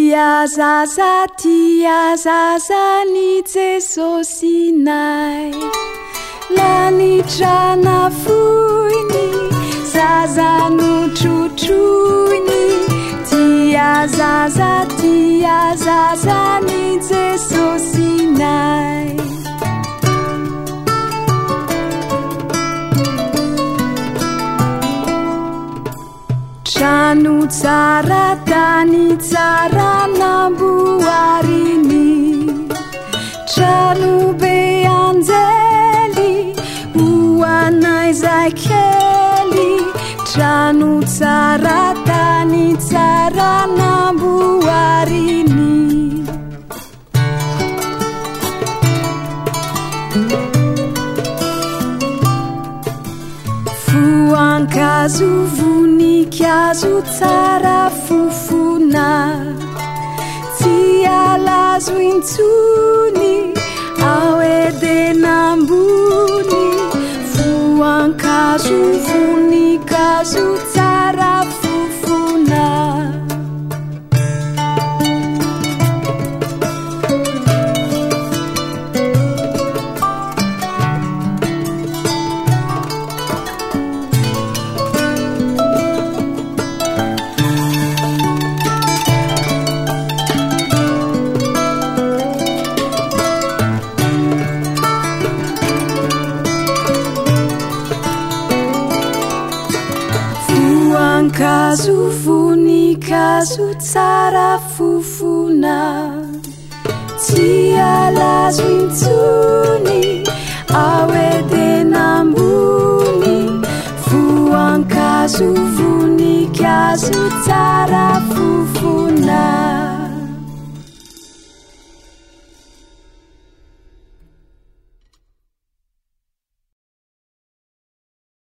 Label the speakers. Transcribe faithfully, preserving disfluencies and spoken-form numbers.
Speaker 1: Tia zaza, tia zaza ny Jesosinay, lanitrana foiny, zaza notrotroiny. Tia zaza, tia zaza ny Jesosinay. Trano tsara tany tsara namboariny, trano be anjely ho anay zay kely. Trano tsara tany tsara namboariny. Voankazo voninkazo tsara fofona, tsy alazo intsony ao edenambony. Voankazo voninkazo tsara fofona. Voankazo voninkazo tsara fofona, tsy alazo intsony ao edenambony. Voankazo voninkazo tsara fofona.